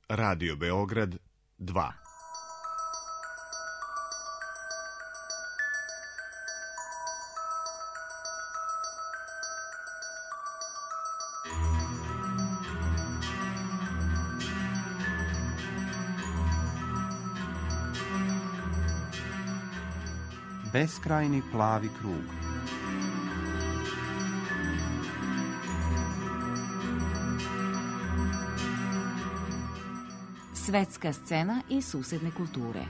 Radio Beograd 2. Beskrajni plavi krug. Svetska scena i susedne kulture.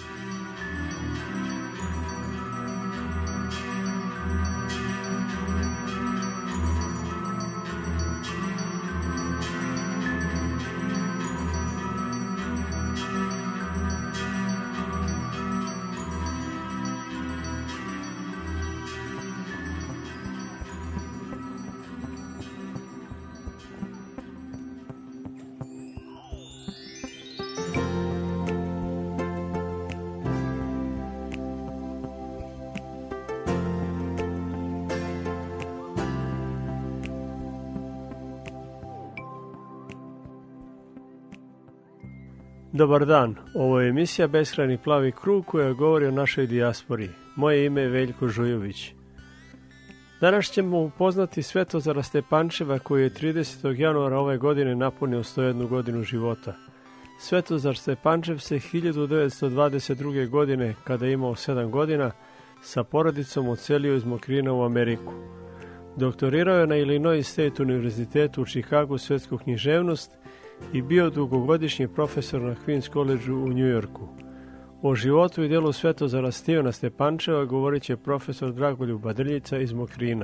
Dobar dan, ovo je emisija Beskrajni plavi krug koja govori o našoj dijaspori. Moje ime je Veljko Žujović. Danas ćemo upoznati Svetozara Stepančeva koji je 30. januara ove godine napunio 101 godinu života. Svetozar Stepančev se 1922. godine, kada je imao 7 godina, sa porodicom odselio iz Mokrina u Ameriku. Doktorirao je na Illinois State univerzitetu u Chicagu svetsku književnost i bio dugogodišnji profesor na Queens College u New Yorku. O životu i djelu Svetozara Stevena Stepančeva govorit će profesor Dragoljub Badrljica iz Mokrina.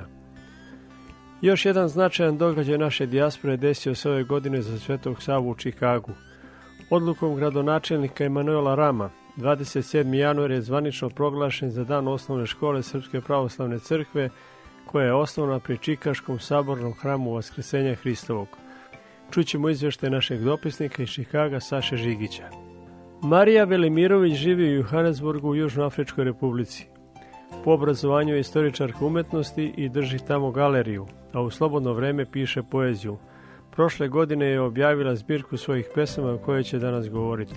Još jedan značajan događaj naše dijaspore desio se ove godine za Svetog Savu u Chicagu. Odlukom gradonačelnika Emanuela Rama, 27. januar je zvanično proglašen za dan osnovne škole Srpske pravoslavne crkve, koja je osnovana pri Čikaškom sabornom hramu Vaskrsenja Hristovog. Čućemo izvještaj našeg dopisnika iz Čikaga Saše Žigića. Marija Velimirović živi u Johannesburgu u Južnoafričkoj republici. Po obrazovanju je istoričarka umetnosti i drži tamo galeriju, a u slobodno vreme piše poeziju. Prošle godine je objavila zbirku svojih pesama o kojoj će danas govoriti.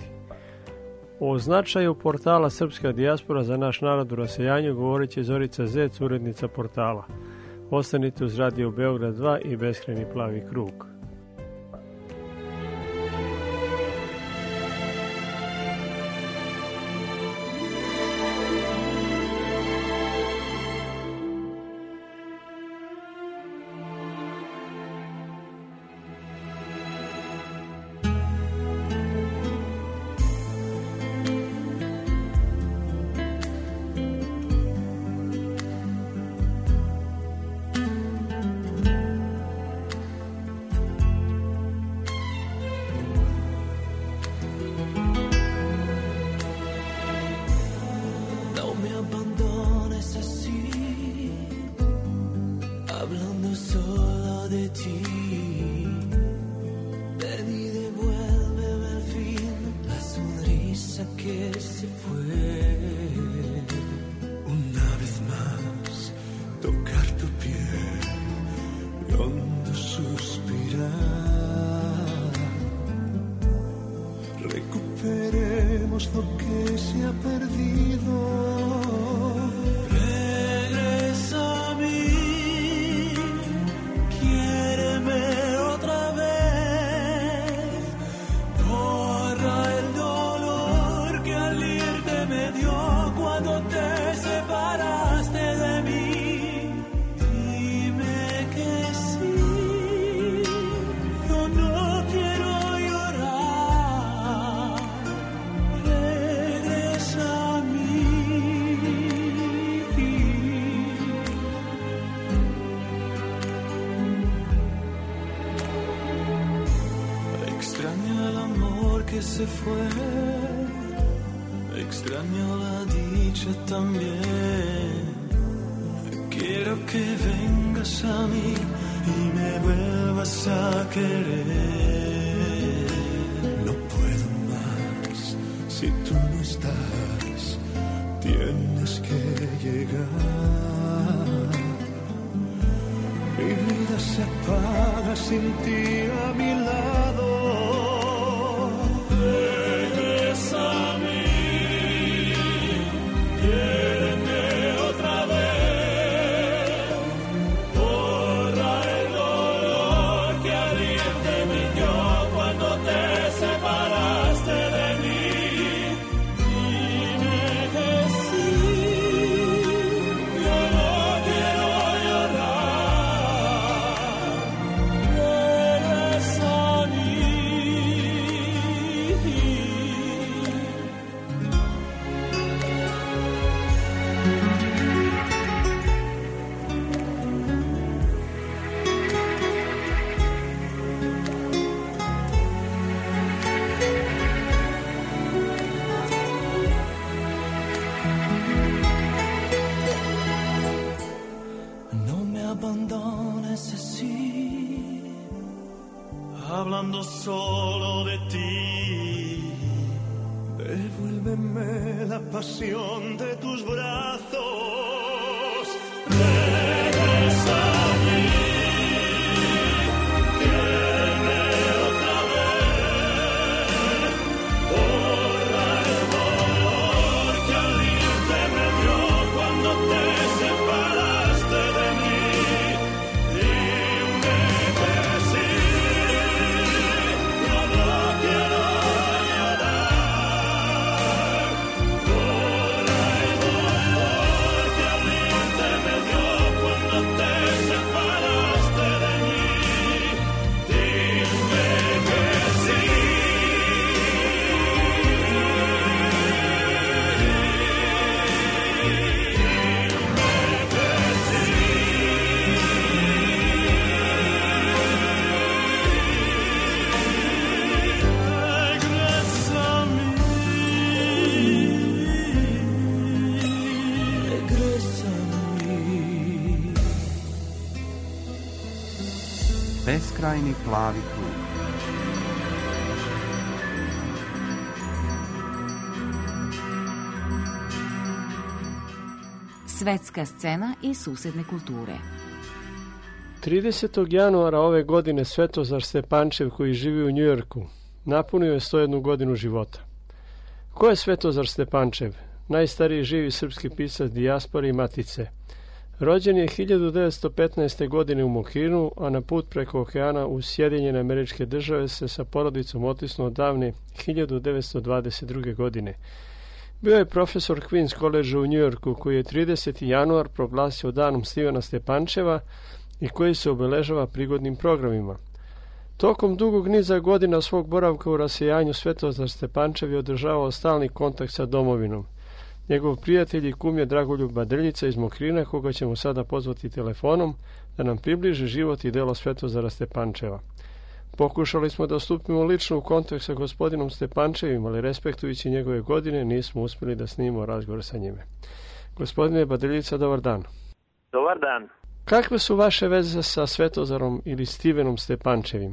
O značaju portala Srpska dijaspora za naš narod u rasejanju govorit će Zorica Zec, urednica portala. Ostanite uz Radio Beograd 2 i Beskrajni plavi krug. Se fue, extraño la dicha también. Quiero que vengas a mí y me vuelvas a querer. No puedo más si tú no estás, tienes que llegar. Mi vida se apaga sin ti a mi lado. solo de ti. Devuélveme la pasión de tus brazos. Regresa a mí. Quiere otra vez. Borra el dolor que al irte me dio cuando te separaste de mí. Dime que sí. No lo quiero llorar. Borra el dolor que al irte me dio cuando te separaste de mí. Dime que sí. Regresa a mí. Regresa a mí. Beskrajni plavi krug. Svetska scena i susedne kulture. 30. januara ove godine Svetozar Stepančev, koji živi u Njujorku, napunio je 101 godinu života. Ko je Svetozar Stepančev? Najstariji živi srpski pisac dijaspore i matice. Rođen je 1915. godine u Mokrinu, a na put preko okeana u Sjedinjene Američke Države se sa porodicom otisnuo davne 1922. godine. Bio je profesor Queen's College u Njujorku, koji je 30. januar proglasio danom Stivena Stepančeva i koji se obeležava prigodnim programima. Tokom dugog niza godina svog boravka u rasejanju Svetozar Stepančev je održavao stalni kontakt sa domovinom. Njegov prijatelj i kum je Dragoljub Badrljica iz Mokrina, koga ćemo sada pozvati telefonom da nam približi život i delo Svetozara Stepančeva. Pokušali smo da stupimo lično u kontakt sa gospodinom Stepančevim, ali respektujući njegove godine nismo uspjeli da snimimo razgovor sa njime. Gospodine Badrljica, dobar dan. Dobar dan. Kakve su vaše veze sa Svetozarom ili Stivenom Stepančevim?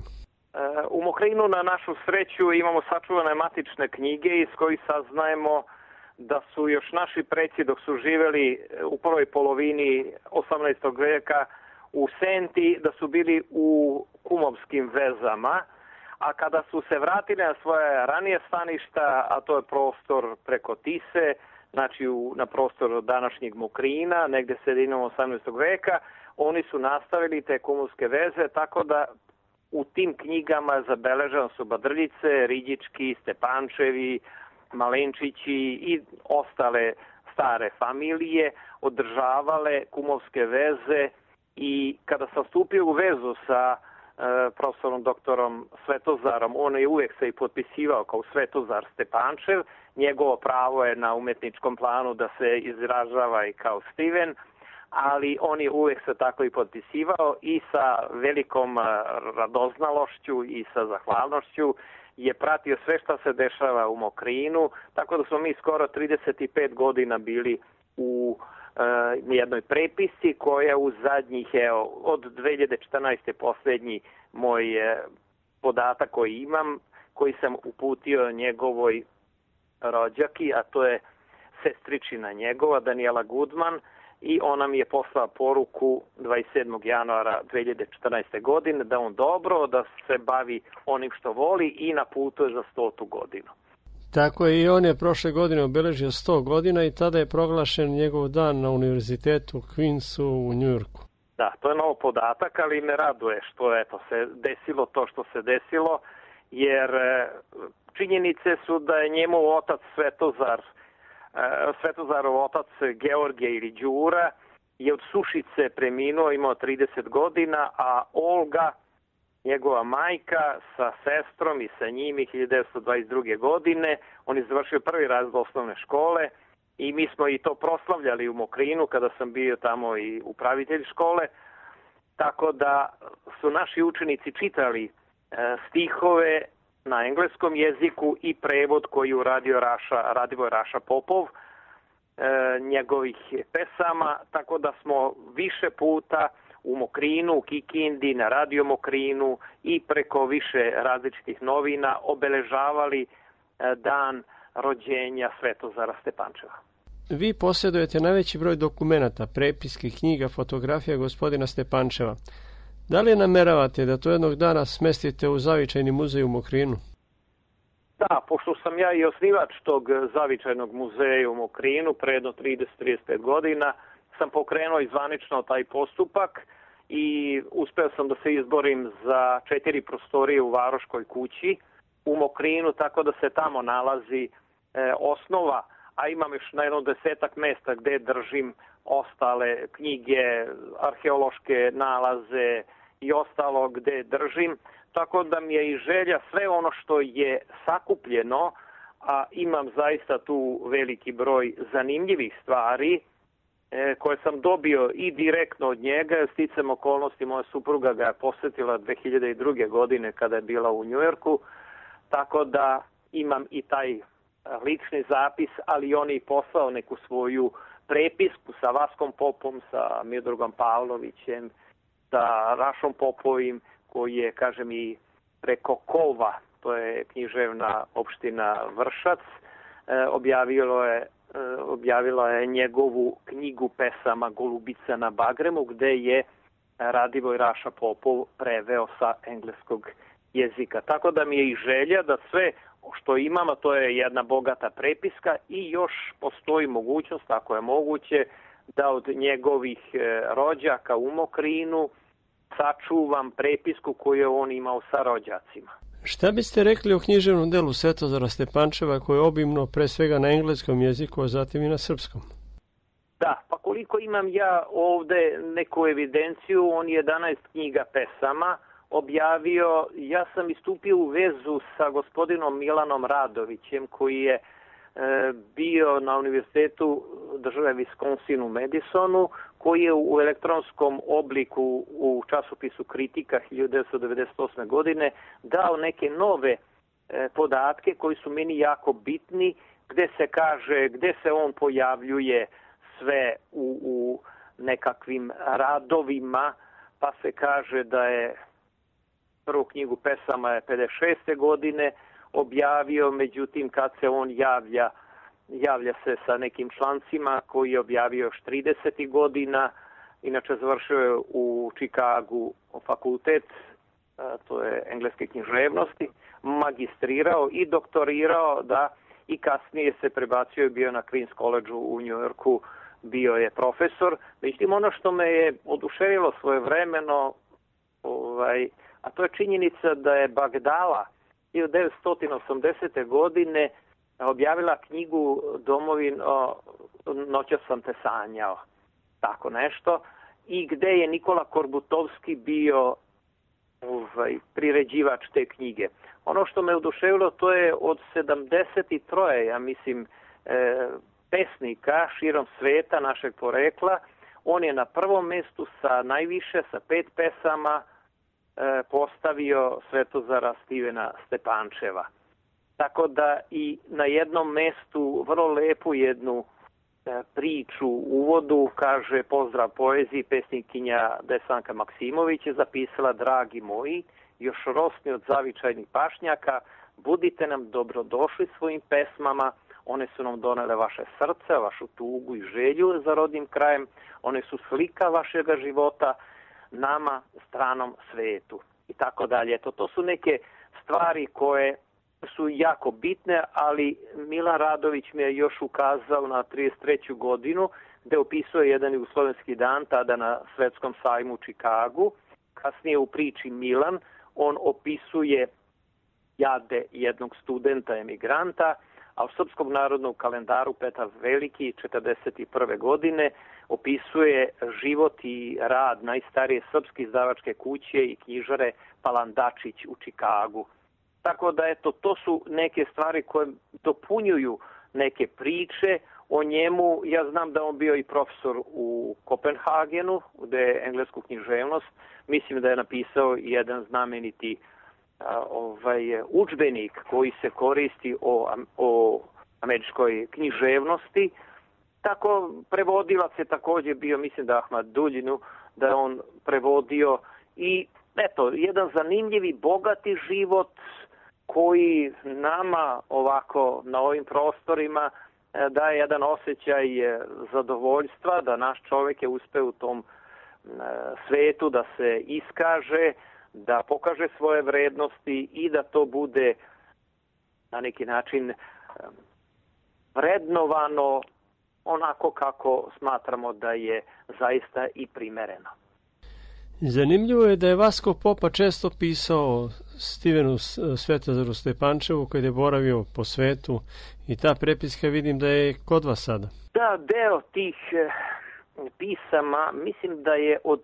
U Mokrinu na našu sreću imamo sačuvane matične knjige iz kojih saznajemo da su još naši preci dok su živeli u prvoj polovini 18. veka u Senti, da su bili u kumovskim vezama, a kada su se vratili na svoje ranije staništa, a to je prostor preko Tise, znači na prostor današnjeg Mokrina, negde sredinom 18. veka, oni su nastavili te kumovske veze, tako da u tim knjigama zabeleženo su Badrljice, Riđički, Stepančevi, Malenčići i ostale stare familije održavale kumovske veze. I kada sam stupio u vezu sa profesorom doktorom Svetozarom, on je uvijek se i potpisivao kao Svetozar Stepančev. Njegovo pravo je na umetničkom planu da se izražava i kao Stiven, ali on je uvijek se tako i potpisivao i sa velikom radoznalošću i sa zahvalnošću je pratio sve što se dešava u Mokrinu, tako da smo mi skoro 35 godina bili u jednoj prepisci koja u zadnjih, od 2014. posljednji moj podatak koji imam, koji sam uputio njegovoj rođaki, a to je sestričina njegova, Daniela Gudman, i ona mi je poslala poruku 27. januara 2014. godine da on dobro, da se bavi onim što voli i na putu je za 100. godinu. Tako je, i on je prošle godine obeležio 100 godina i tada je proglašen njegov dan na univerzitetu Queensu u Njujorku. Da, to je nov podatak, ali me raduje što se desilo to što se desilo, jer činjenice su da je njemu otac Svetozarov otac Georgije ili Đura je od sušice preminuo, imao 30 godina, a Olga, njegova majka, sa sestrom i sa njim 1922. godine, on je završio prvi razred osnovne škole i mi smo i to proslavljali u Mokrinu kada sam bio tamo i upravitelj škole, tako da su naši učenici čitali stihove na engleskom jeziku i prevod koji uradio Radivoj Raša Popov, njegovih pesama, tako da smo više puta u Mokrinu, u Kikindi, na Radio Mokrinu i preko više različitih novina obeležavali dan rođenja Svetozara Stepančeva. Vi posjedujete najveći broj dokumenata, prepiski, knjiga, fotografija gospodina Stepančeva. Da li nameravate da to jednog dana smestite u Zavičajni muzej u Mokrinu? Da, pošto sam ja i osnivač tog Zavičajnog muzeja u Mokrinu pre jedno 30-35 godina, sam pokrenuo i zvanično taj postupak i uspeo sam da se izborim za 4 prostorije u Varoškoj kući u Mokrinu, tako da se tamo nalazi osnova, a imam još na jedno 10-ak mesta gde držim ostale knjige, arheološke nalaze i ostalo gde držim, tako da mi je i želja sve ono što je sakupljeno, a imam zaista tu veliki broj zanimljivih stvari koje sam dobio i direktno od njega, sticam okolnosti, moja supruga ga je posetila 2002. godine kada je bila u Njujorku, tako da imam i taj lični zapis, ali on je poslao neku svoju prepisku sa Vaskom Popom, sa Miodragom Pavlovićem, sa Rašom Popovim, koji je, kažem, i preko Kova, to je književna opština Vršac, objavila je njegovu knjigu pesama Golubica na Bagremu, gde je Radivoj Raša Popov preveo sa engleskog jezika. Tako da mi je i želja da sve što imam, a to je jedna bogata prepiska i još postoji mogućnost, ako je moguće, da od njegovih rođaka u Mokrinu sačuvam prepisku koju je on imao sa rođacima. Šta biste rekli o književnom delu Svetozara Stepančeva koje je obimno pre svega na engleskom jeziku, a zatim i na srpskom? Da, pa koliko imam ja ovde neku evidenciju, on je 11 knjiga pesama objavio. Ja sam istupio u vezu sa gospodinom Milanom Radovićem, koji je bio na Univerzitetu države Wisconsin u Madisonu, koji je u elektronskom obliku u časopisu Kritika 1998. godine dao neke nove podatke koji su meni jako bitni, gde se kaže, gde se on pojavljuje sve u nekakvim radovima, pa se kaže da je prvu knjigu pesama je 56. godine objavio, međutim kad se on javlja se sa nekim člancima koji je objavio još 30. godina, inače završio je u Čikagu fakultet, to je engleske književnosti, magistrirao i doktorirao, da, i kasnije se prebacio i bio na Queen's College u Njujorku, bio je profesor. Međutim, ono što me je oduševilo svojevremeno, a to je činjenica da je Bagdala 1980. godine objavila knjigu Noća sam te sanjao, tako nešto, i gde je Nikola Korbutovski bio priređivač te knjige. Ono što me oduševilo, to je od 73, ja mislim, pesnika širom sveta našeg porekla, on je na prvom mestu sa najviše, sa 5 pesama, postavio Svetozara Stivena Stepančeva. Tako da i na jednom mestu vrlo lepu jednu priču u uvodu, kaže: pozdrav poeziji, pesnikinja Desanka Maksimović je zapisala: dragi moji, još rosni od zavičajnih pašnjaka, budite nam dobrodošli svojim pesmama, one su nam donele vaše srce, vašu tugu i želju za rodnim krajem, one su slika vašega života nama, stranom svetu, i tako dalje. To su neke stvari koje su jako bitne, ali Milan Radović mi je još ukazao na 33. godinu, gde opisuje jedan jugoslovenski dan, tada na svetskom sajmu u Čikagu. Kasnije u priči Milan, on opisuje jade jednog studenta, emigranta, a u Srpskom narodnom kalendaru Petar Veliki 41. godine opisuje život i rad najstarije srpske izdavačke kuće i knjižare Palandačić u Čikagu. Tako da, eto, to su neke stvari koje dopunjuju neke priče o njemu. Ja znam da on bio i profesor u Kopenhagenu, gde je englesku književnost. Mislim da je napisao jedan znameniti udžbenik koji se koristi o američkoj književnosti. Tako, prevodilac je također bio, mislim da Ahmad Duljinu, da je on prevodio i eto, jedan zanimljivi, bogati život koji nama ovako na ovim prostorima daje jedan osjećaj zadovoljstva, da naš čovjek je uspeo u tom svetu da se iskaže, da pokaže svoje vrednosti i da to bude na neki način vrednovano onako kako smatramo da je zaista i primereno. Zanimljivo je da je Vasko Popa često pisao Stivenu Svetozaru Stepančevu koji je boravio po svetu i ta prepiska vidim da je kod vas sada. Da, deo tih pisama, mislim da je od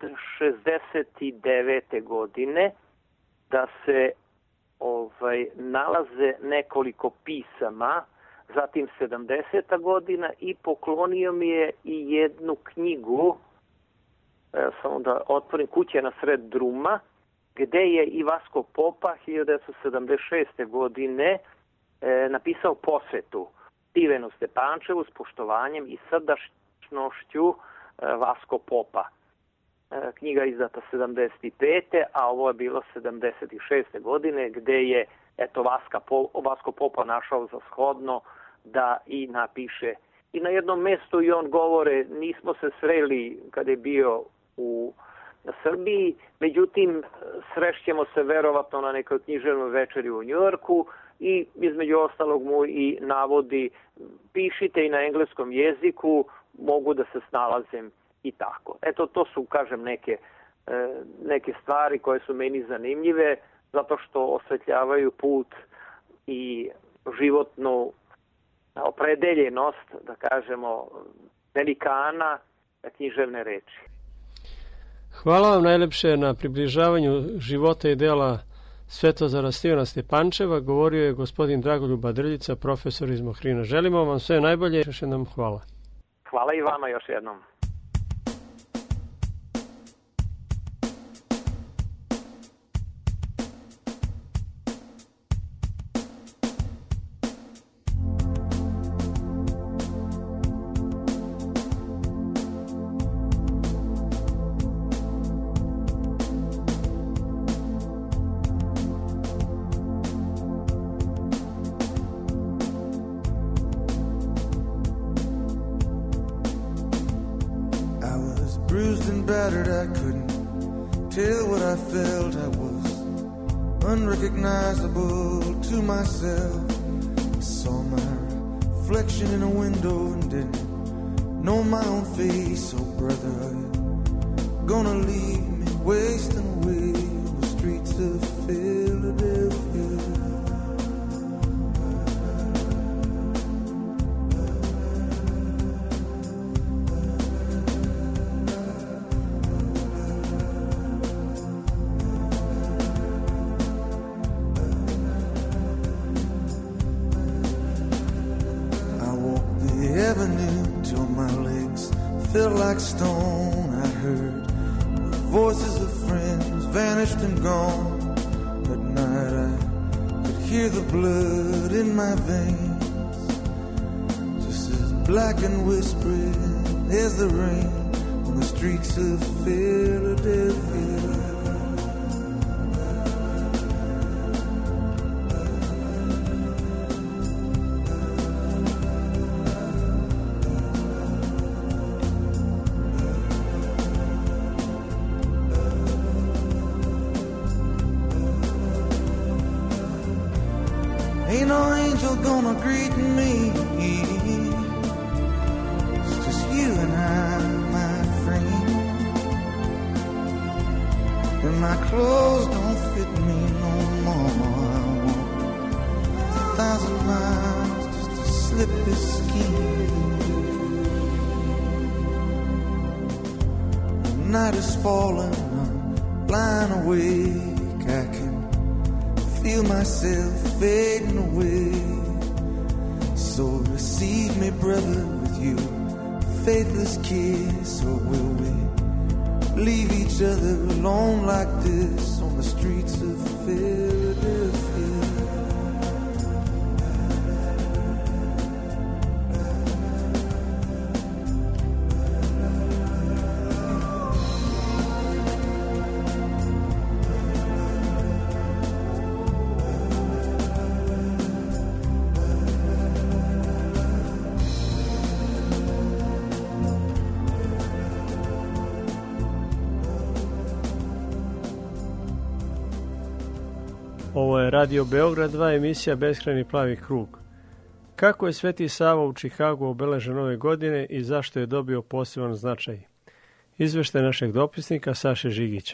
69. godine da se nalaze nekoliko pisama, zatim 70. godina i poklonio mi je i jednu knjigu, samo da otvorim, Kuće na sred druma, gde je i Vasko Popa 1976. godine napisao posvetu Stivenu Stepančevu s poštovanjem i srdačnošću Vasko Popa. Knjiga je izdata 75. a ovo je bilo 76. godine gde je Vasko Popa našao za shodno da i napiše. I na jednom mjestu i on govore, nismo se sreli kad je bio u Srbiji, međutim srešćemo se verovatno na nekoj književnoj večeri u Njujorku i između ostalog mu i navodi, pišite i na engleskom jeziku, mogu da se snalazim i tako. Eto, to su, kažem, neke stvari koje su meni zanimljive, zato što osvetljavaju put i životnu opredeljenost, da kažemo, velikana književne reči. Hvala vam najlepše na približavanju života i dela Svetozara Stivena Stepančeva. Govorio je gospodin Dragoljub Badrljica, profesor iz Mohrina. Želimo vam sve najbolje. Još jednom hvala. Hvala i vama još jednom. I couldn't tell what I felt. I was unrecognizable to myself. I saw my reflection in a window and didn't know my own face. So brother, are you gonna leave me wasting away on the streets of Philadelphia? Felt like stone. I heard the voices of friends vanished and gone. At night I could hear the blood in my veins, just as black and whispering as the rain on the streets of Philadelphia. Ain't no angel gonna greet me. It's just you and I, my friend. And my clothes don't fit me no more. I walk 1,000 miles just to slip this skin. The night is falling, I'm lying awake. I can feel myself fading away. So receive me, brother, with you faithless kiss. Or will we leave each other alone like this on the streets of Philadelphia? Radio Beograd 2, emisija Beskrajni plavi krug. Kako je Sveti Sava u Čikagu obeležen ove godine i zašto je dobio poseban značaj? Izveštaj našeg dopisnika Saše Žigića.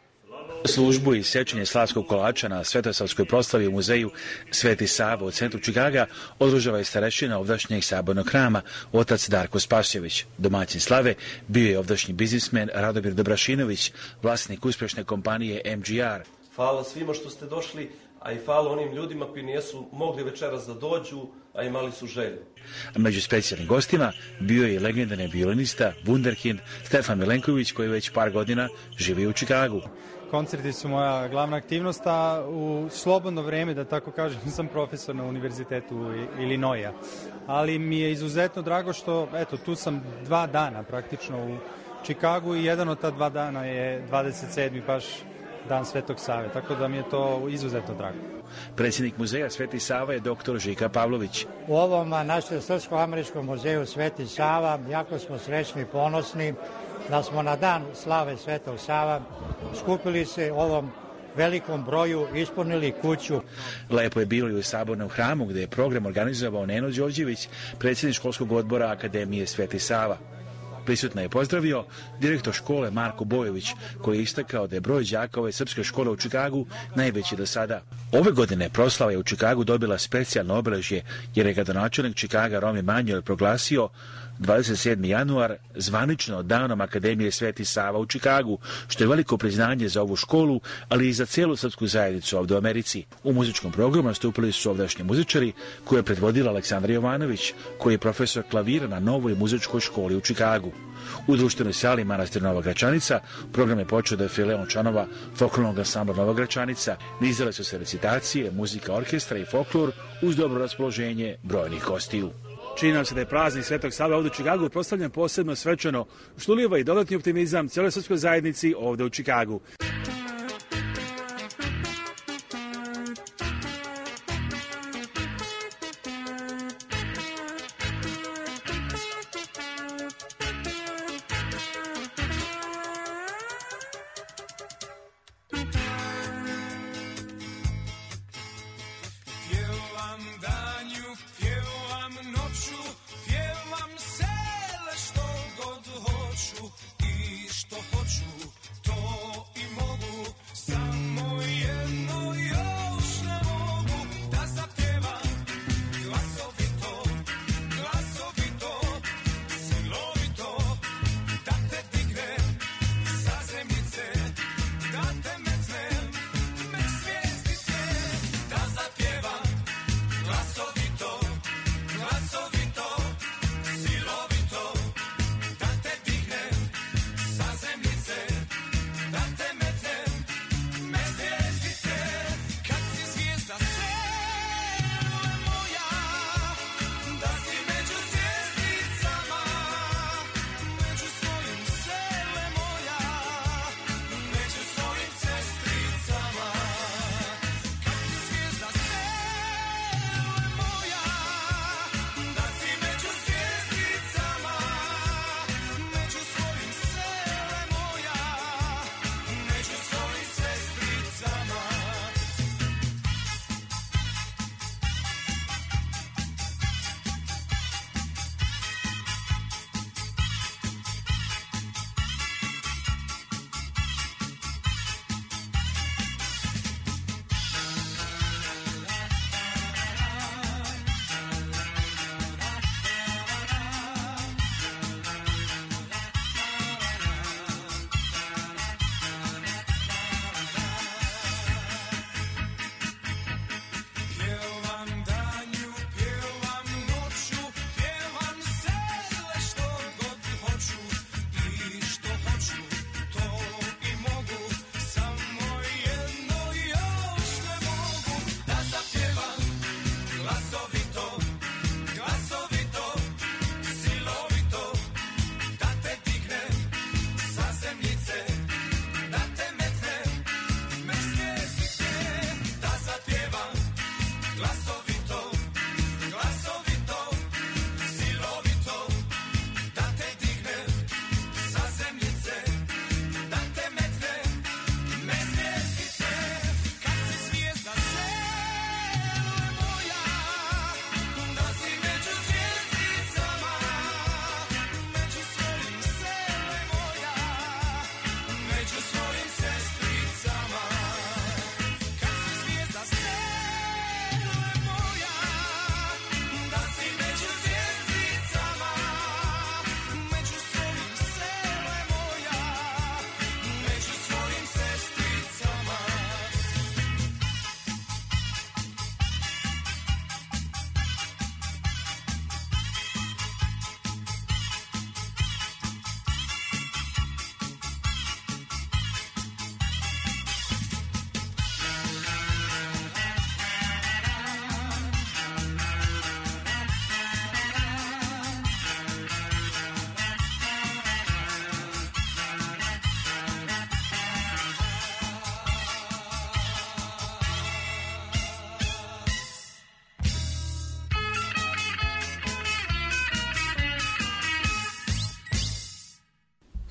Službu i sjećanje slavskog kolača na svetosavskoj proslavi u muzeju Sveti Sava u centru Čikaga održava je starešina ovdašnjeg sabornog hrama, otac Darko Spasjević. Domaćin slave bio je ovdašnji biznismen Radomir Dobrašinović, vlasnik uspješne kompanije MGR. Hvala svima što ste došli, a i hvala onim ljudima koji nisu mogli večeras da dođu, a imali su želju. Među specijalnim gostima bio je i legendarni violinista, wunderkind Stefan Milenković, koji već par godina živi u Čikagu. Koncerti su moja glavna aktivnost, a u slobodno vreme, da tako kažem, sam profesor na univerzitetu Illinoisa. Ali mi je izuzetno drago što, eto, tu sam 2 dana praktično u Čikagu i jedan od ta 2 dana je 27. baš Dan Svetog Save, tako da mi je to izuzetno drago. Predsjednik muzeja Sveti Sava je dr. Žika Pavlović. U ovom našem Srpsko-američkom muzeju Sveti Sava jako smo srećni i ponosni da smo na dan slave Svetog Sava skupili se u ovom velikom broju, ispunili kuću. Lepo je bilo i u sabornom hramu gdje je program organizovao Neno Đorđević, predsjednik školskog odbora Akademije Sveti Sava. Prisutno je pozdravio direktor škole Marko Bojović, koji je istakao da je broj đaka ove srpske škole u Čikagu najveći do sada. Ove godine proslava je u Čikagu dobila specijalno obeležje jer je gradonačelnik Čikaga Romi Manjel proglasio 27. januar zvanično danom Akademije Sveti Sava u Čikagu, što je veliko priznanje za ovu školu, ali i za cijelu srpsku zajednicu ovdje u Americi. U muzičkom programu nastupili su ovdašnji muzičari koje je predvodila Aleksandra Jovanović, koji je profesor klavira na novoj muzičkoj školi u Čikagu. U društvenoj sali Manastir Nova Gračanica program je počeo da je fileon članova folklornog ansambla Nova Gračanica. Nizale su se recitacije, muzika orkestra i folklor uz dobro raspoloženje brojnih gostiju. Čini nam se da je praznik Svetog Save ovdje u Čikagu proslavljen posebno svečano, što ulijeva i dodatni optimizam cijeloj srpskoj zajednici ovdje u Čikagu.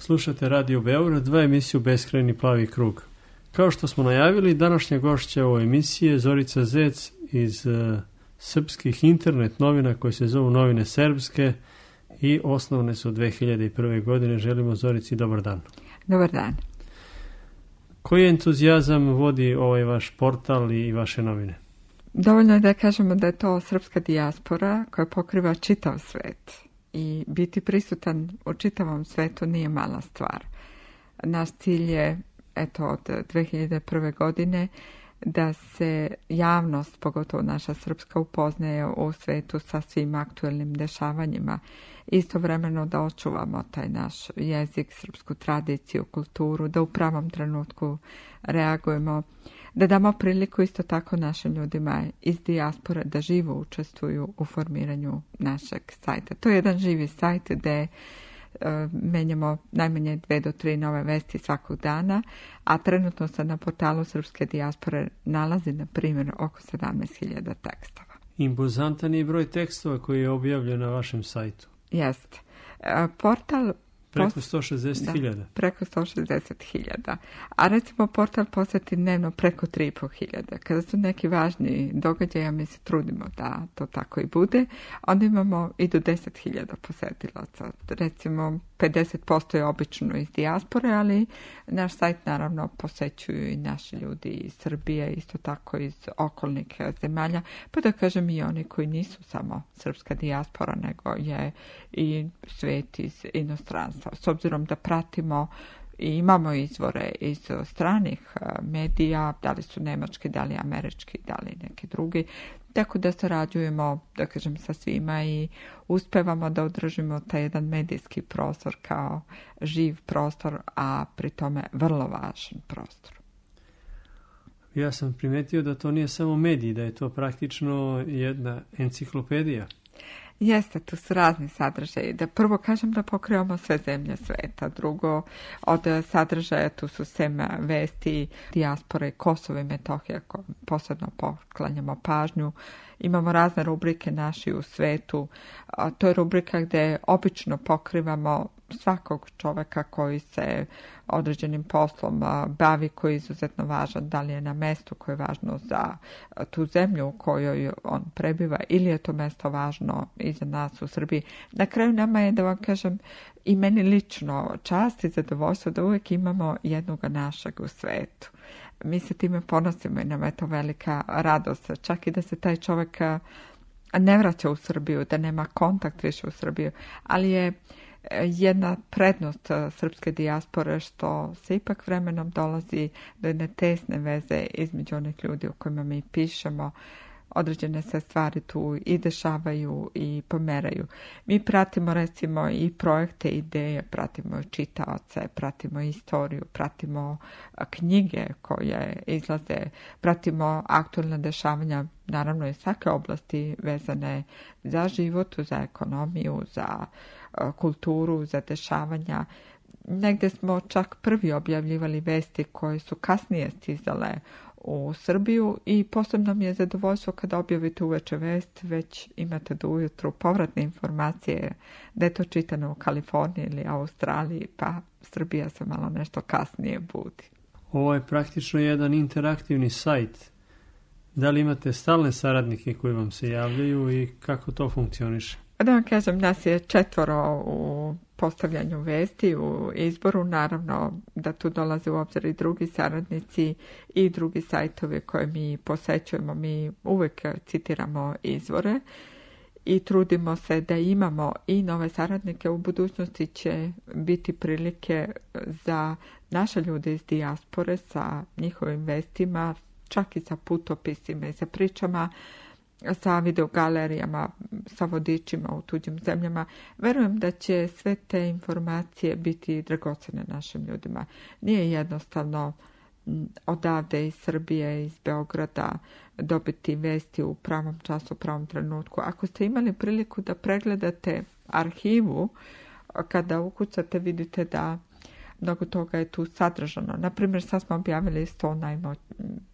Slušate Radio Beograd, 2 emisiju Beskrajni plavi krug. Kao što smo najavili, današnja gošća ove emisije je Zorica Zec iz srpskih internet novina koje se zovu Novine Serbske i osnovne su 2001. godine. Želimo Zorici dobar dan. Dobar dan. Koji entuzijazam vodi ovaj vaš portal i vaše novine? Dovoljno je da kažemo da je to srpska dijaspora koja pokriva čitav svet. I biti prisutan u čitavom svetu nije mala stvar. Naš cilj je, od 2001. godine, da se javnost, pogotovo naša srpska, upoznaje u svetu sa svim aktuelnim dešavanjima. Istovremeno da očuvamo taj naš jezik, srpsku tradiciju, kulturu, da u pravom trenutku reagujemo, da damo priliku isto tako našim ljudima iz dijaspore da živo učestvuju u formiranju našeg sajta. To je jedan živi sajt gde menjamo najmanje 2 do 3 nove vesti svakog dana, a trenutno se na portalu srpske dijaspore nalazi, na primjer, oko 17.000 tekstova. Impozantan je broj tekstova koji je objavljen na vašem sajtu. Jeste. Portal preko 160.000. Da, preko 160.000. A recimo portal posjeti dnevno preko 3.500. Kada su neki važni događaji, mi se trudimo da to tako i bude, onda imamo i do 10.000 posjetilaca. Recimo 50% je obično iz dijaspore, ali naš sajt naravno posećuju i naši ljudi iz Srbije, isto tako iz okolnih zemalja, pa da kažem i oni koji nisu samo srpska dijaspora, nego je i svet iz inostranstva. S obzirom da pratimo i imamo izvore iz stranih medija, da li su nemački, da li američki, da li neki drugi, tako da sarađujemo, da kažem, sa svima i uspevamo da održimo taj jedan medijski prostor kao živ prostor, a pri tome vrlo važan prostor. Ja sam primetio da to nije samo medij, da je to praktično jedna enciklopedija. Jeste, tu su razni sadržaji. Da prvo kažem da pokrivamo sve zemlje sveta. Drugo, od sadržaja tu su sem vesti, dijaspore, Kosovo i Metohija, posebno poklanjamo pažnju. Imamo razne rubrike naši u svetu. To je rubrika gde obično pokrivamo svakog čoveka koji se određenim poslom bavi, koji je izuzetno važan, da li je na mestu koje je važno za tu zemlju u kojoj on prebiva ili je to mesto važno i za nas u Srbiji. Na kraju nama je, da vam kažem, i meni lično čast i zadovoljstvo da uvijek imamo jednog našeg u svetu. Mi se time ponosimo i nam je to velika radost, čak i da se taj čovjek ne vraća u Srbiju, da nema kontakt više u Srbiju, ali je jedna prednost srpske dijaspore što se ipak vremenom dolazi do jedne tesne veze između onih ljudi u kojima mi pišemo. Određene se stvari tu i dešavaju i pomeraju. Mi pratimo recimo i projekte, ideje, pratimo čitaoce, pratimo istoriju, pratimo knjige koje izlaze, pratimo aktualna dešavanja, naravno i svake oblasti vezane za život, za ekonomiju, za kulturu, za dešavanja. Negde smo čak prvi objavljivali vesti koje su kasnije stizale u Srbiju i posebno mi je zadovoljstvo kada objavite uveče vest, već imate do ujutru povratne informacije da je to čitano u Kaliforniji ili Australiji, pa Srbija se malo nešto kasnije budi. Ovo je praktično jedan interaktivni sajt. Da li imate stalne saradnike koji vam se javljaju i kako to funkcioniše? Da vam kažem, nas je 4 u postavljanju vesti, u izboru, naravno da tu dolaze u obzir i drugi saradnici i drugi sajtovi koje mi posećujemo. Mi uvijek citiramo izvore i trudimo se da imamo i nove saradnike. U budućnosti će biti prilike za naše ljude iz dijaspore sa njihovim vestima, čak i sa putopisima i sa pričama, sa videogalerijama, sa vodičima u tuđim zemljama. Verujem da će sve te informacije biti dragocene našim ljudima. Nije jednostavno odavde iz Srbije, iz Beograda dobiti vesti u pravom času, u pravom trenutku. Ako ste imali priliku da pregledate arhivu, kada ukucate vidite da mnogo toga je tu sadržano. Naprimjer, sad smo objavili 100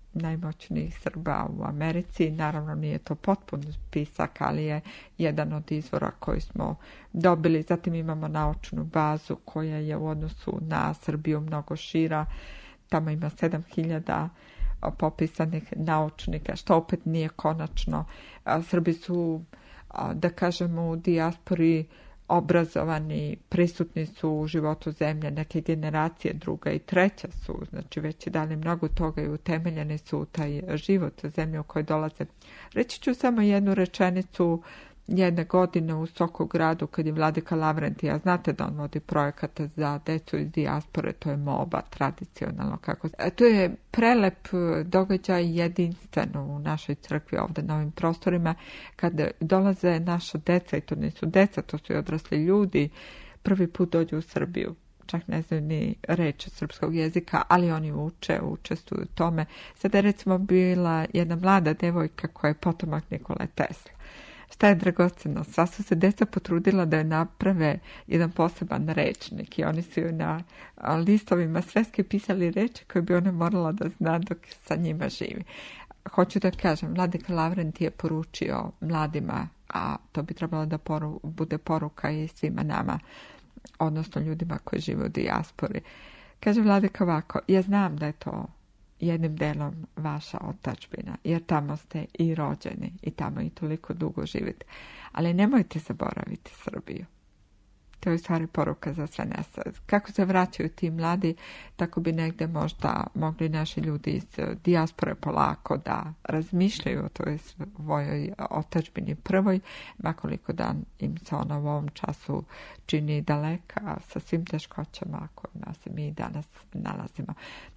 najmoćnijih Srba u Americi. Naravno nije to potpun spisak, ali je jedan od izvora koji smo dobili. Zatim imamo naučnu bazu koja je u odnosu na Srbiju mnogo šira. Tamo ima 7000 popisanih naučnika, što opet nije konačno. Srbi su, da kažemo, u dijaspori obrazovani, prisutni su u životu zemlje, neke generacije, druga i treća su, znači već i dali mnogo toga i utemeljeni su u taj život zemlje u kojoj dolaze. Reći ću samo jednu rečenicu. Jedne godine u Sokogradu, kad je Vladika Lavrentija, znate da on vodi projekata za decu iz dijaspore, to je MOBA, tradicionalno kako. To je prelep događaj, jedinstveno u našoj crkvi ovdje na ovim prostorima, kad dolaze naša deca, i to nisu deca, to su i odrasli ljudi, prvi put dođu u Srbiju. Čak ne znaju ni reč srpskog jezika, ali oni učestvuju u tome. Sada je recimo bila jedna mlada devojka koja je potomak Nikole Tesla. Šta je dragoceno? Sva su se deca potrudila da je naprave jedan poseban rečnik i oni su joj na listovima sveske pisali reči koje bi ona morala da zna dok sa njima živi. Hoću da kažem, Vladika Lavrentije je poručio mladima, a to bi trebalo da bude poruka i svima nama, odnosno ljudima koji žive u dijaspori. Kaže Vladika ovako, ja znam da je to jednim delom vaša otadžbina, jer tamo ste i rođeni i tamo i toliko dugo živite. Ali nemojte zaboraviti Srbiju. To je u stvari poruka za sve nas. Kako se vraćaju ti mladi, tako bi negde možda mogli naši ljudi iz dijaspore polako da razmišljaju o toj svojoj otadžbini prvoj, makoliko da im se ona u ovom času čini daleka sa svim teškoćama kojima se mi danas nalazimo.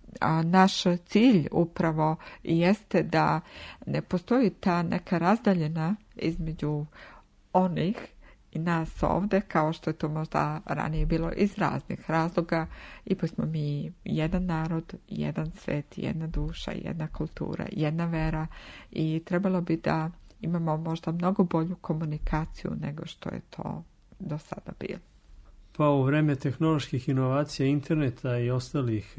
A naš cilj upravo jeste da ne postoji ta neka razdaljena između onih i nas ovdje, kao što je to možda ranije bilo iz raznih razloga. Ipak smo mi jedan narod, jedan svet, jedna duša, jedna kultura, jedna vera i trebalo bi da imamo možda mnogo bolju komunikaciju nego što je to do sada bilo. Pa u vreme tehnoloških inovacija, interneta i ostalih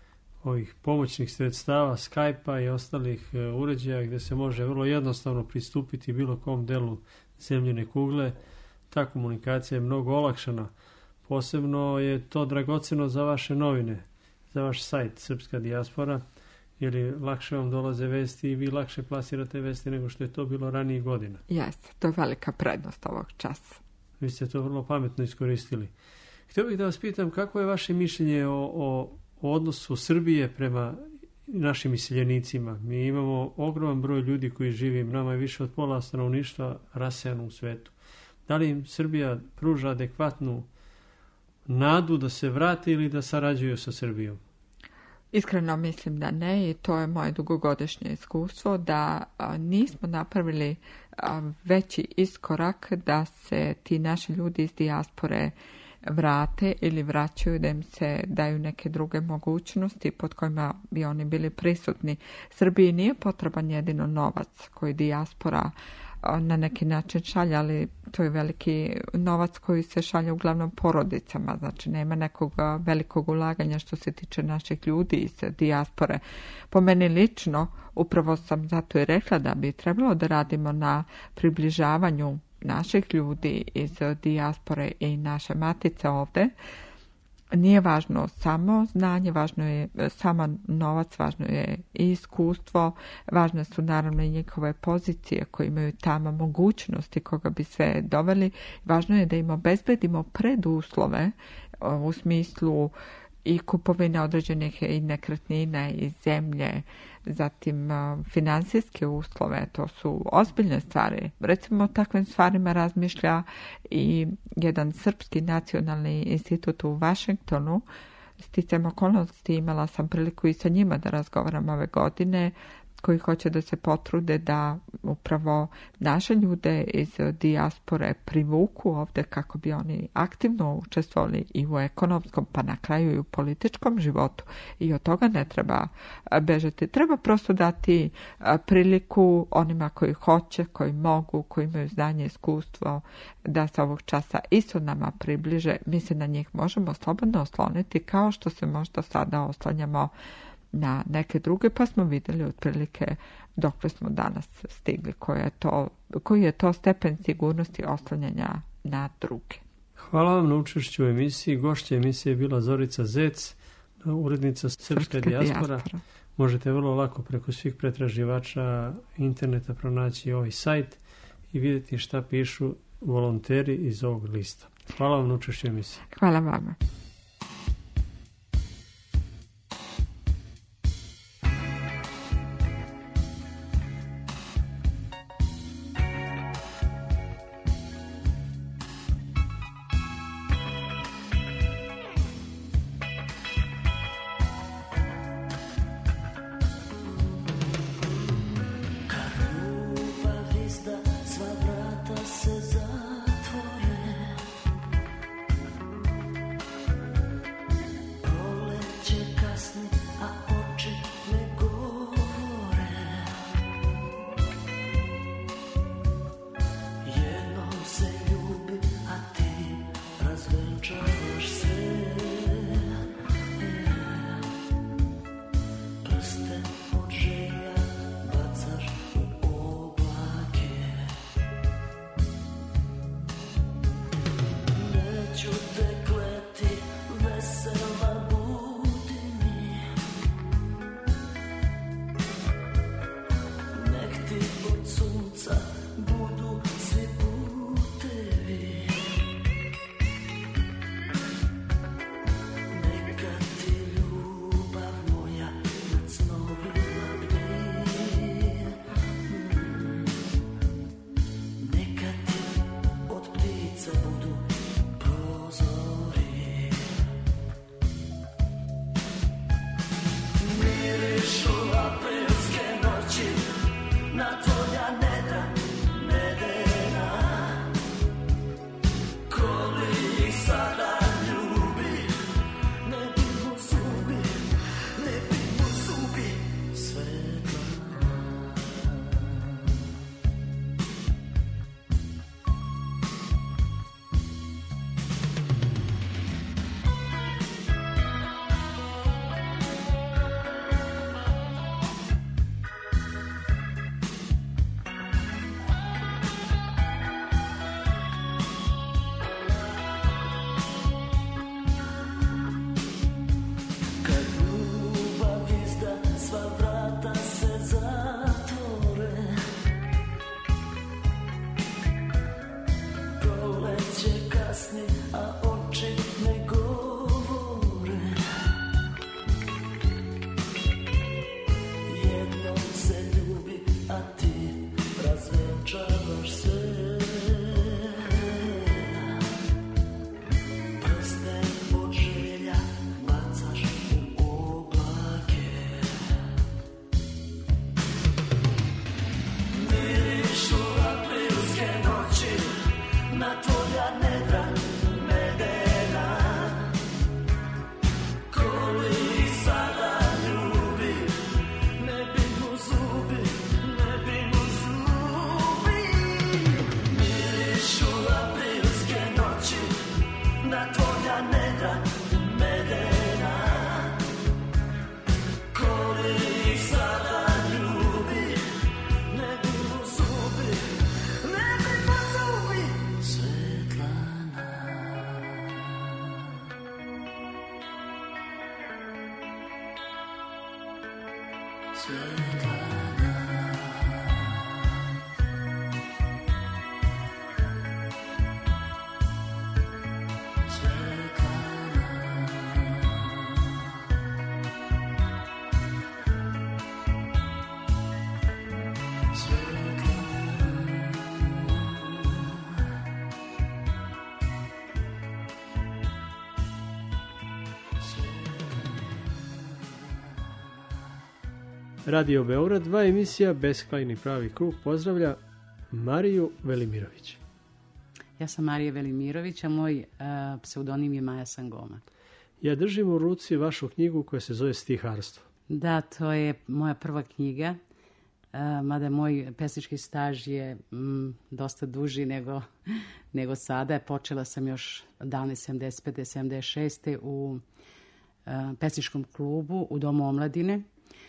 ovih pomoćnih sredstava, Skype-a i ostalih uređaja gdje se može vrlo jednostavno pristupiti bilo kom delu zemljine kugle, ta komunikacija je mnogo olakšana. Posebno je to dragoceno za vaše novine, za vaš sajt Srpska dijaspora, jer lakše vam dolaze vesti i vi lakše plasirate vesti nego što je to bilo ranijih godina. Jeste, to je velika prednost ovog časa. Vi ste to vrlo pametno iskoristili. Htio bih da vas pitam kako je vaše mišljenje o odnosu Srbije prema našim iseljenicima. Mi imamo ogroman broj ljudi koji živi, nama je više od pola stanovništva rasejano u svetu. Da li im Srbija pruža adekvatnu nadu da se vrate ili da sarađuju sa Srbijom? Iskreno mislim da ne i to je moje dugogodišnje iskustvo da nismo napravili veći iskorak da se ti naši ljudi iz dijaspore vrate ili vraćaju, da im se daju neke druge mogućnosti pod kojima bi oni bili prisutni. Srbiji nije potreban jedino novac koji dijaspora na neki način šalje, ali to je veliki novac koji se šalje uglavnom porodicama, znači nema nekog velikog ulaganja što se tiče naših ljudi iz dijaspore. Po meni lično, upravo sam zato i rekla da bi trebalo da radimo na približavanju naših ljudi iz dijaspore i naše matice ovdje. Nije važno samo znanje, važno je samo novac, važno je i iskustvo, važne su naravno i njihove pozicije koje imaju tamo mogućnosti koga bi sve doveli. Važno je da im obezbedimo preduslove u smislu i kupovine određenih i nekretnina i zemlje, zatim financijske uslove, to su ozbiljne stvari. Recimo o takvim stvarima razmišlja i jedan srpski nacionalni institut u Vašingtonu. Sticajem okolnosti imala sam priliku i sa njima da razgovaram ove godine, koji hoće da se potrude da upravo naše ljude iz dijaspore privuku ovdje kako bi oni aktivno učestvovali i u ekonomskom, pa na kraju i u političkom životu. I od toga ne treba bežati. Treba prosto dati priliku onima koji hoće, koji mogu, koji imaju znanje i iskustvo da se ovog časa isto nama približe. Mi se na njih možemo slobodno osloniti kao što se možda sada oslanjamo na neke druge, pa smo vidjeli otprilike dokle smo danas stigli, koji je to stepen sigurnosti oslanjanja na druge. Hvala vam na učešću u emisiji. Gošća emisije je bila Zorica Zec, urednica Srpska dijaspora. Možete vrlo lako preko svih pretraživača interneta pronaći ovaj sajt i vidjeti šta pišu volonteri iz ovog lista. Hvala vam na učešću emisiji. Hvala vama. Radio Beograd, 2 emisija Beskrajni pravi krug pozdravlja Mariju Velimirović. Ja sam Marija Velimirović, a moj pseudonim je Maja Sangoma. Ja držim u ruci vašu knjigu koja se zove Stiharstvo. Da, to je moja prva knjiga, mada moj pesnički staž je dosta duži nego sada. Počela sam još davne 75. 76. u pesničkom klubu u Domu omladine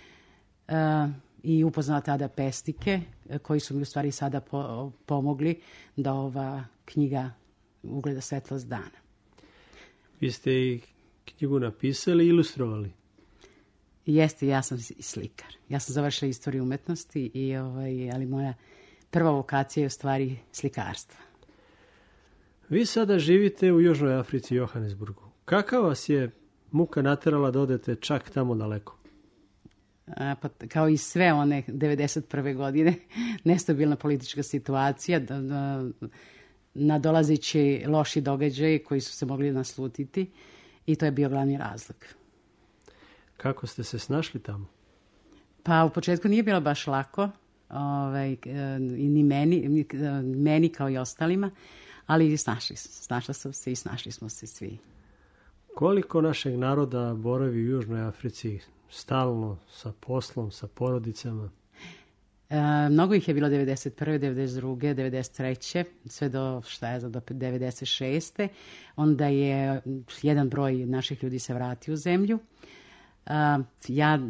i upoznala tada pesnike koji su mi u stvari sada pomogli da ova knjiga ugleda svetlost dana. Vi ste i knjigu napisali i ilustrovali? Jeste, ja sam i slikar. Ja sam završila istoriju umetnosti, ali moja prva vokacija je u stvari slikarstva. Vi sada živite u Južnoj Africi, Johannesburgu. Kakva vas je muka naterala da odete čak tamo daleko? Pa, kao i sve one 91. godine, nestabilna politička situacija, nadolazeći loši događaji koji su se mogli naslutiti i to je bio glavni razlog. Kako ste se snašli tamo? Pa u početku nije bilo baš lako, ni meni kao i ostalima, ali snašla sam se i snašli smo se svi. Koliko našeg naroda boravi u Južnoj Africi stalno sa poslom, sa porodicama? Mnogo ih je bilo 91., 92., 93., sve do 96. Onda je jedan broj naših ljudi se vratio u zemlju. Ja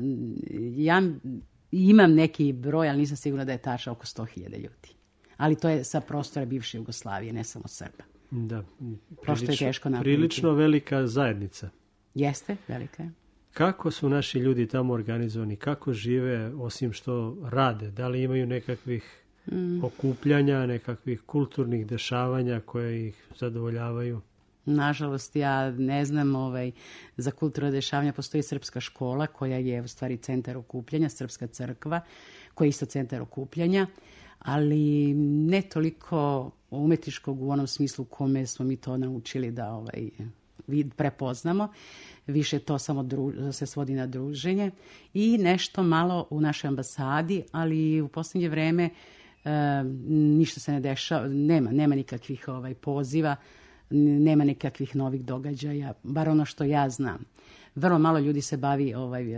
imam neki broj, ali nisam sigurna da je tačno oko 100.000 ljudi. Ali to je sa prostora bivše Jugoslavije, ne samo Srba. Da, prilično velika zajednica. Jeste, velika je. Kako su naši ljudi tamo organizovani? Kako žive, osim što rade? Da li imaju nekakvih okupljanja, nekakvih kulturnih dešavanja koje ih zadovoljavaju? Nažalost, ja ne znam, za kulturno dešavanja postoji srpska škola koja je u stvari centar okupljanja, srpska crkva koja je isto centar okupljanja, ali ne toliko umetničkog u onom smislu kome smo mi to naučili da prepoznamo. Više to samo se svodi na druženje i nešto malo u našoj ambasadi, ali u posljednje vreme ništa se ne dešava, nema nikakvih poziva, nema nekakvih novih događaja, bar ono što ja znam. Vrlo malo ljudi se bavi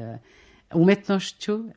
umetnošću.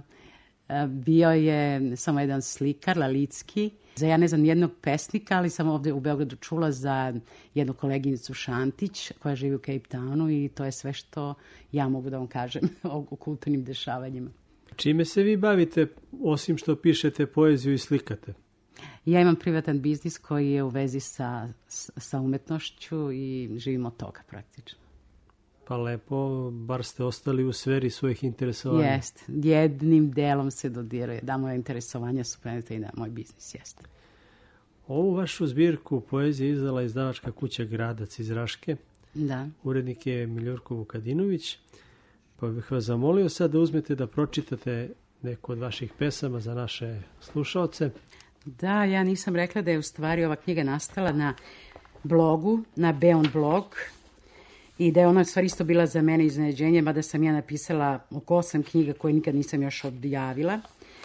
Bio je samo jedan slikar, Lalicki. Ja ne znam nijednog pesnika, ali sam ovdje u Beogradu čula za jednu koleginicu Šantić koja živi u Cape Townu i to je sve što ja mogu da vam kažem o kulturnim dešavanjima. Čime se vi bavite, osim što pišete poeziju i slikate? Ja imam privatan biznis koji je u vezi sa umetnošću i živim od toga praktično. Pa lepo, bar ste ostali u sferi svojih interesovanja. Jeste, jednim delom se dodiruje. Da, moje interesovanja su prenete i na moj biznis, jeste. Ovu vašu zbirku poezije izdala izdavačka kuća Gradac iz Raške. Da. Urednik je Miljorko Vukadinović. Pa bih vas zamolio sad da uzmete da pročitate neku od vaših pesama za naše slušaoce. Da, ja nisam rekla da je u stvari ova knjiga nastala na blogu, na Beon blog, i da je ona u stvari isto bila za mene iznenađenje, mada sam ja napisala oko 8 knjiga koje nikad nisam još objavila.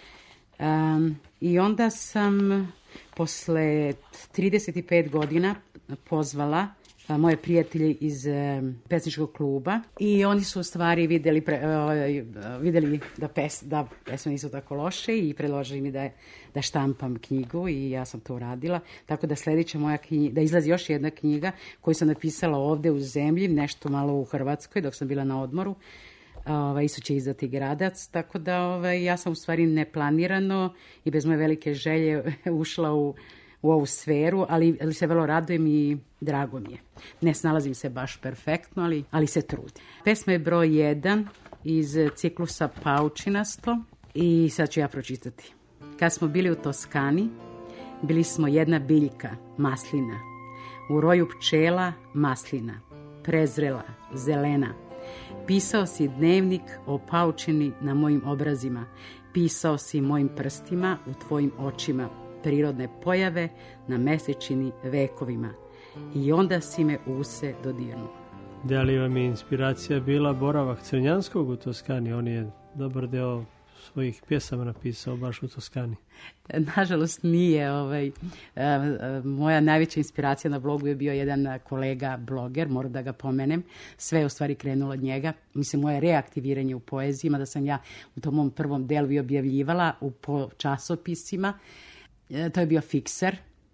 I onda sam posle 35 godina pozvala moje prijatelje iz pesničkog kluba i oni su u stvari vidjeli da pesme nisu tako loše i predložili mi da štampam knjigu i ja sam to uradila. Tako da sljedeća moja knjiga, da izlazi još jedna knjiga koju sam napisala ovdje u zemlji, nešto malo u Hrvatskoj dok sam bila na odmoru. Isto će izdati Gradac, tako da ja sam u stvari neplanirano i bez moje velike želje ušla u ovu sferu, ali se vrlo radujem i drago mi je. Ne snalazim se baš perfektno, ali se trudim. Pesma je broj 1 iz ciklusa Paučinasto i sad ću ja pročitati. Kad smo bili u Toskani, bili smo jedna biljka, maslina. U roju pčela, maslina. Prezrela, zelena. Pisao si dnevnik o paučini na mojim obrazima. Pisao si mojim prstima u tvojim očima. Prirodne pojave na mesečini vekovima. I onda si me use dodirnuo. Da li vam je inspiracija bila boravak Crnjanskog u Toskani? On je dobar deo svojih pjesama napisao baš u Toskani. Nažalost nije. Moja najveća inspiracija na blogu je bio jedan kolega bloger, moram da ga pomenem. Sve je u stvari krenulo od njega. Mislim, moje reaktiviranje u poezijima, da sam ja u tom mom prvom delu objavljivala po časopisima. To je bio Fikser.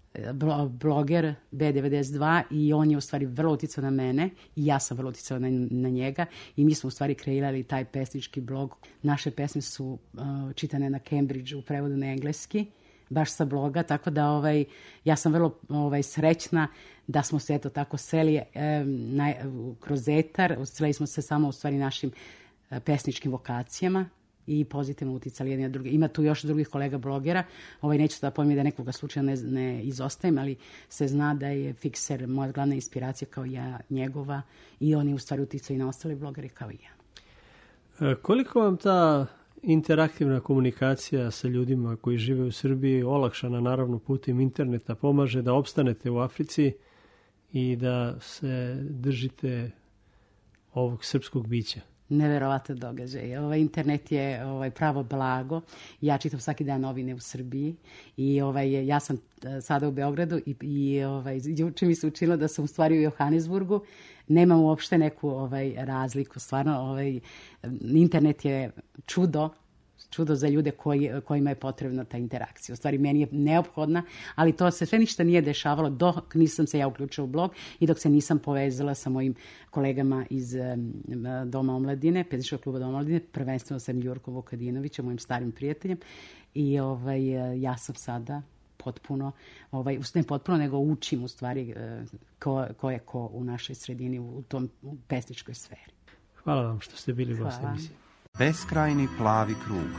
bloger B92 i on je u stvari vrlo uticao na mene i ja sam vrlo uticao na njega i mi smo u stvari kreirali taj pesnički blog. Naše pesme su čitane na Cambridgeu u prevodu na engleski, baš sa bloga, tako da ja sam vrlo srećna da smo se eto tako sreli kroz etar, sreli smo se samo u stvari našim pesničkim vokacijama i pozitivno uticali jedni na druge. Ima tu još drugih kolega blogera, neću da pojmem da nekoga slučajno ne izostajem, ali se zna da je Fikser moja glavna inspiracija kao ja njegova i on je u stvari uticao i na ostale blogere kao i ja. Koliko vam ta interaktivna komunikacija sa ljudima koji žive u Srbiji, olakšana naravno putem interneta, pomaže da opstanete u Africi i da se držite ovog srpskog bića? Neverovatan događaj. Internet je pravo blago. Ja čitam svaki dan novine u Srbiji i ja sam sada u Beogradu i juče mi se učinilo da sam u stvari u Johannesburgu. Nemam uopšte neku razliku. Stvarno, internet je čudo za ljude kojima je potrebna ta interakcija. U stvari, meni je neophodna, ali to se sve ništa nije dešavalo dok nisam se ja uključila u blog i dok se nisam povezala sa mojim kolegama iz Doma omladine, Pesničkog kluba Doma omladine, prvenstveno sa Jurkom Vukadinovićem, mojim starim prijateljem. I ja sam sada potpuno, ne potpuno, nego učim u stvari ko je ko u našoj sredini u tom pesničkoj sferi. Hvala vam što ste bili gost emisije. Beskrajni plavi krug.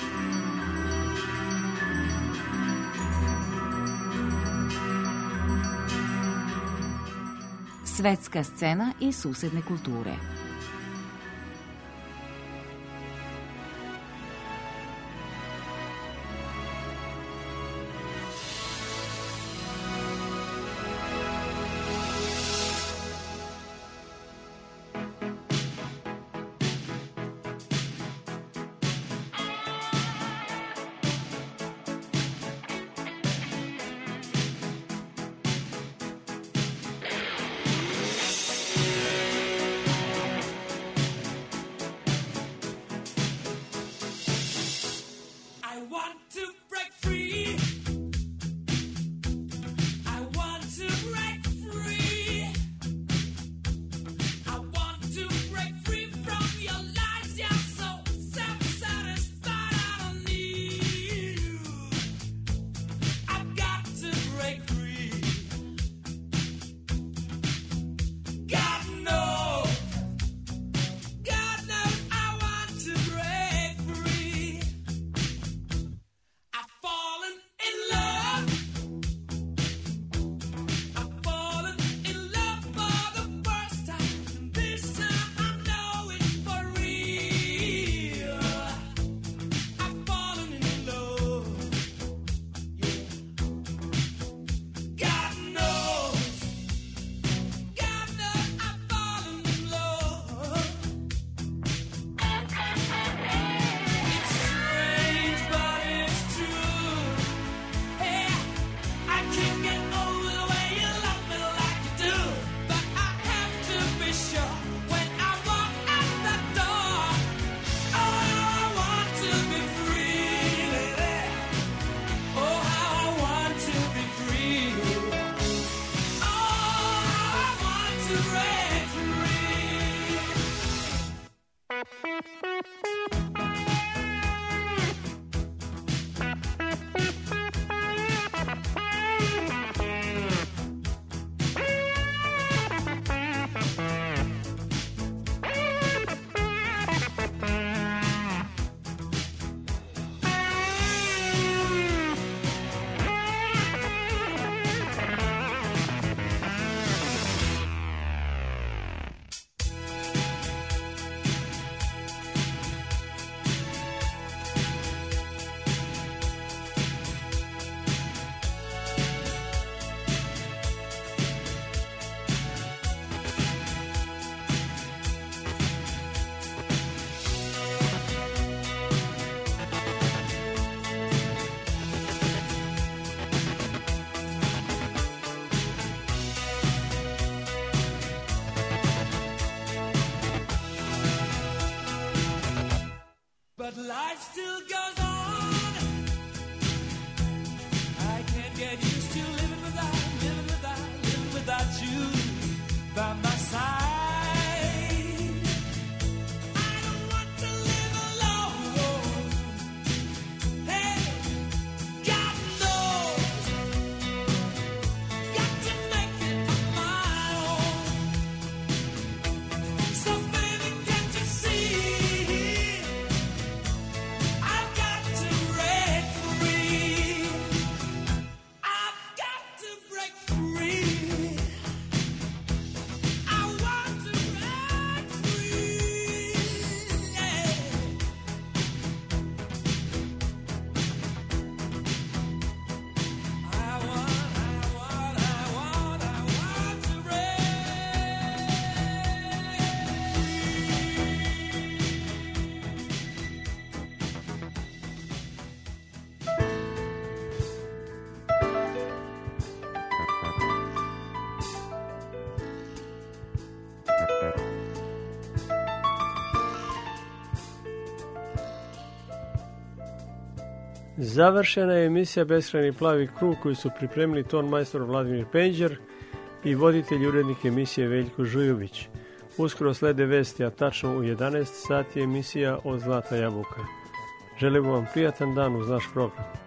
Svetska scena i susedne kulture. Završena je emisija Beskrajni plavi krug koju su pripremili ton majstor Vladimir Penđer i voditelj urednik emisije Veljko Žujović. Uskoro slede vesti, a tačno u 11 sati emisija od Zlata jabuka. Želimo vam prijatan dan uz naš program.